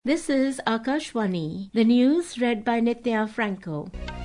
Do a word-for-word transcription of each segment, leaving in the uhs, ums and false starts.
This is Akashvani, the news read by Nitya Franco.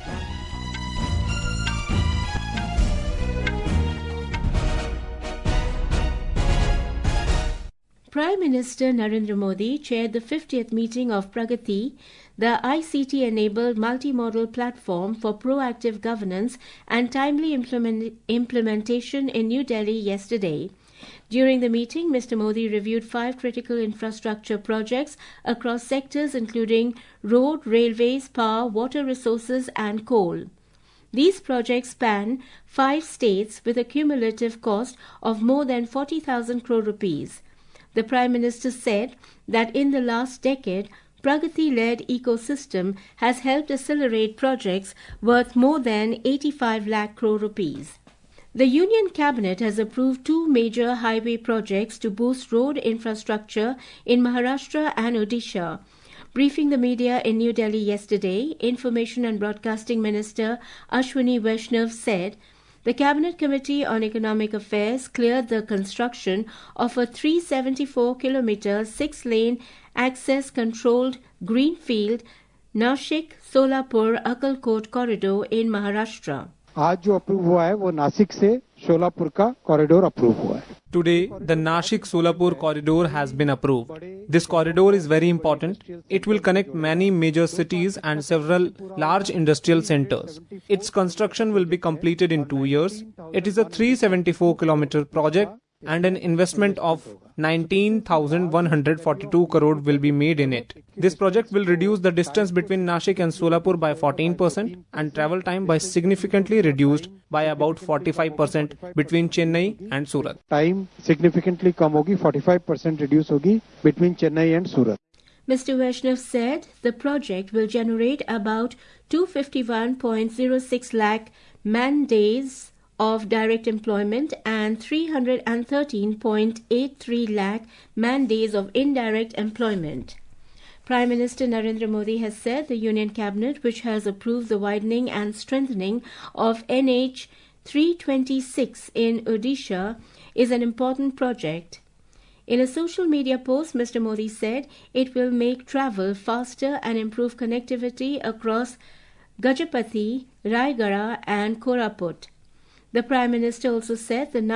Prime Minister Narendra Modi chaired the fiftieth meeting of Pragati, the I C T-enabled multimodal platform for proactive governance and timely implement- implementation in New Delhi yesterday. During the meeting, Mister Modi reviewed five critical infrastructure projects across sectors including road, railways, power, water resources and coal. These projects span five states with a cumulative cost of more than forty thousand crore rupees. The Prime Minister said that in the last decade, Pragati-led ecosystem has helped accelerate projects worth more than eighty-five lakh crore rupees. The Union Cabinet has approved two major highway projects to boost road infrastructure in Maharashtra and Odisha. Briefing the media in New Delhi yesterday, Information and Broadcasting Minister Ashwini Vaishnav said the Cabinet Committee on Economic Affairs cleared the construction of a three hundred seventy-four kilometer six-lane access-controlled greenfield Nashik-Solapur-Akkalkot corridor in Maharashtra. आज जो approve हुआ है वो नासिक से सोलापुर का corridor approve हुआ है. Today, the Nashik-Solapur corridor has been approved. This corridor is very important. It will connect many major cities and several large industrial centers. Its construction will be completed in two years. It is a three hundred seventy-four kilometer project and an investment of nineteen thousand one hundred forty-two crore will be made in it. This project will reduce the distance between Nashik and Solapur by fourteen percent and travel time by significantly reduced by about forty-five percent between Chennai and Surat. Time significantly कम होगी, forty-five percent reduce होगी between Chennai and Surat. Mister Vaishnav said the project will generate about two hundred fifty-one point zero six lakh man-days of direct employment and three hundred thirteen point eight three lakh man-days of indirect employment. Prime Minister Narendra Modi has said the Union Cabinet, which has approved the widening and strengthening of N H three twenty-six in Odisha, is an important project. In a social media post, Mister Modi said it will make travel faster and improve connectivity across Gajapati, Raigada and Koraput. The Prime Minister also said the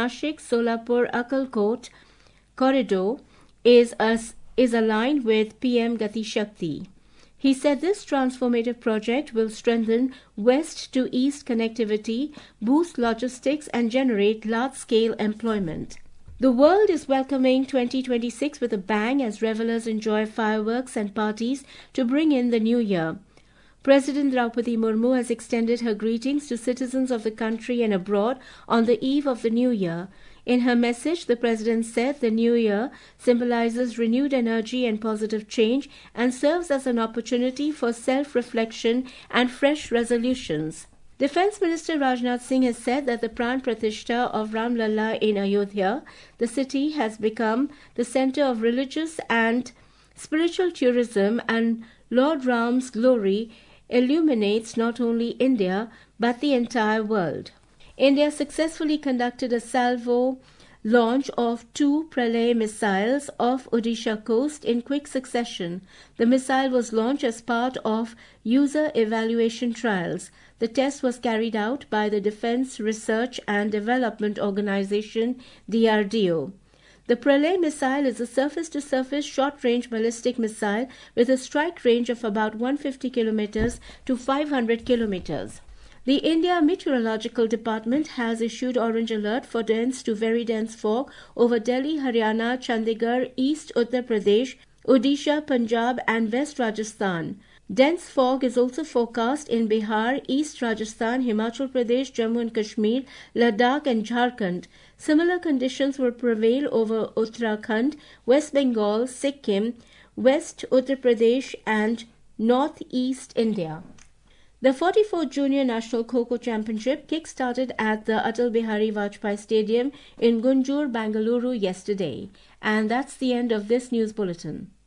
Nashik-Solapur-Akkalkot corridor is, a, is aligned with P M Gati Shakti. He said this transformative project will strengthen west to east connectivity, boost logistics and generate large-scale employment. The world is welcoming twenty twenty-six with a bang as revelers enjoy fireworks and parties to bring in the new year. President Draupadi Murmu has extended her greetings to citizens of the country and abroad on the eve of the new year. In her message, the President said the new year symbolizes renewed energy and positive change and serves as an opportunity for self-reflection and fresh resolutions. Defence Minister Rajnath Singh has said that the Pran Pratishtha of Ram Lalla in Ayodhya, the city, has become the centre of religious and spiritual tourism, and Lord Ram's glory illuminates not only India but the entire world. India successfully conducted a salvo launch of two Pralay missiles off Odisha coast in quick succession. The missile was launched as part of user evaluation trials. The test was carried out by the Defence Research and Development Organisation D R D O. The Pralay missile is a surface-to-surface short-range ballistic missile with a strike range of about one hundred fifty kilometers to five hundred kilometers. The India Meteorological Department has issued orange alert for dense to very dense fog over Delhi, Haryana, Chandigarh, East Uttar Pradesh, Odisha, Punjab and West Rajasthan. Dense fog is also forecast in Bihar, East Rajasthan, Himachal Pradesh, Jammu and Kashmir, Ladakh and Jharkhand. Similar conditions will prevail over Uttarakhand, West Bengal, Sikkim, West Uttar Pradesh and North-East India. The forty-fourth Junior National Kho-Kho Championship kick-started at the Atal Bihari Vajpayee Stadium in Gunjur, Bengaluru yesterday. And that's the end of this news bulletin.